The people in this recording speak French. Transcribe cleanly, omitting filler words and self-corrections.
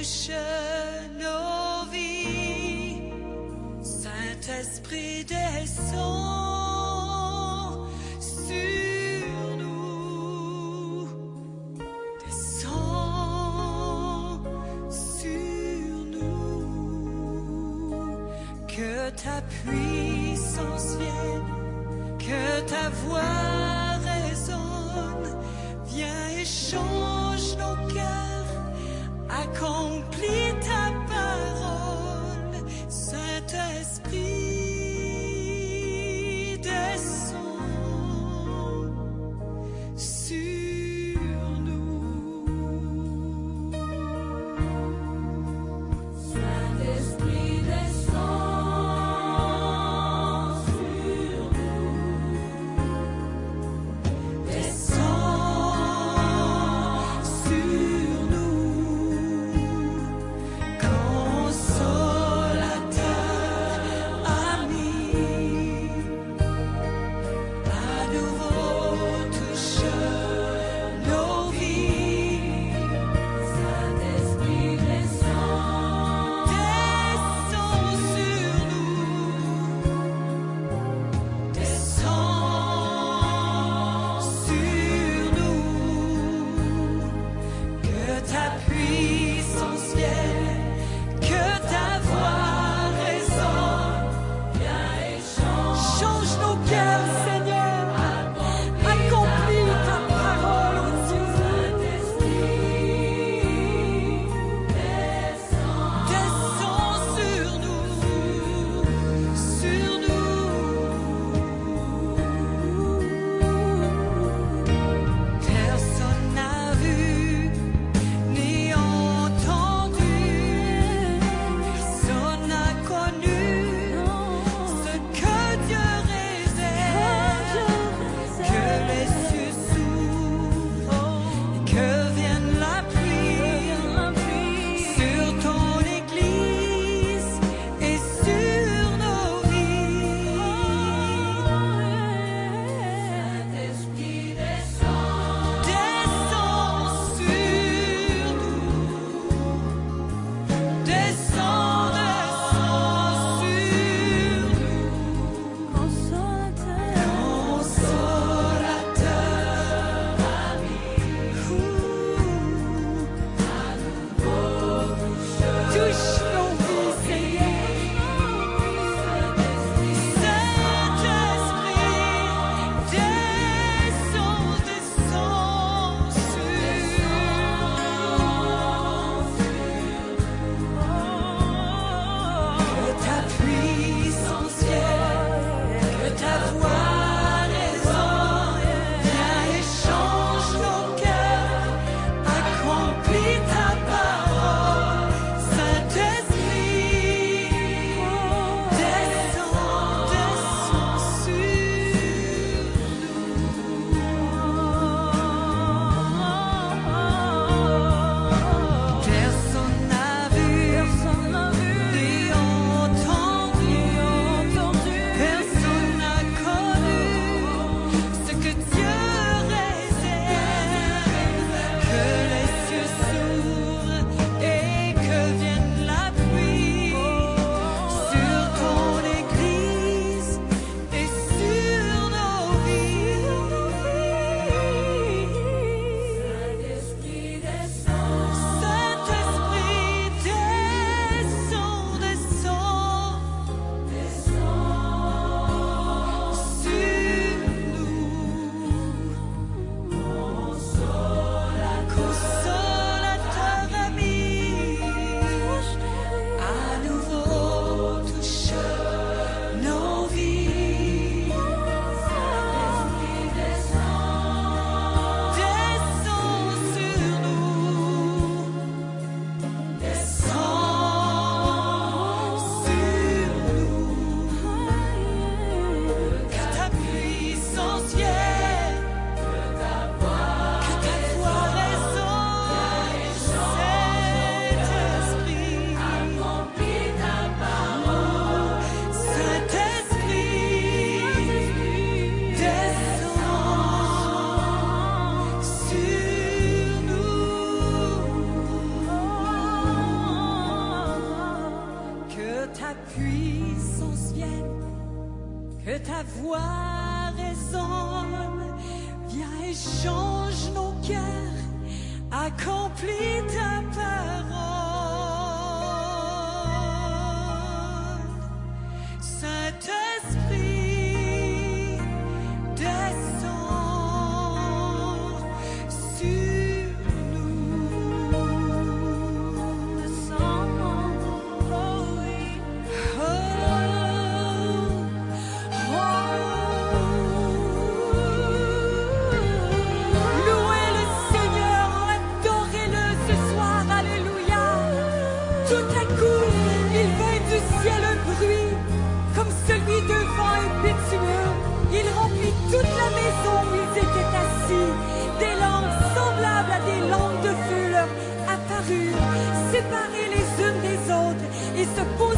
touche nos vies. Saint-Esprit descend sur nous, descend sur nous. Que ta puissance vienne, que ta voix résonne, viens et change nos cœurs, accomplis ta parole, Saint-Esprit descend sur nous. Saint-Esprit descend sur nous. ta voix résonne. Viens et change nos cœurs, accomplis ta parole. Saint-Esprit, descends sur nous. Descends, oh oui. Oh, oh. Louez le Seigneur, adorez-le ce soir, alléluia. Tout à coup, il vint du ciel un bruit, comme celui d'un vent impétueux. Il remplit toute la maison où ils étaient assis. Des langues semblables à des langues de feu leur apparurent, séparées les unes des autres, et se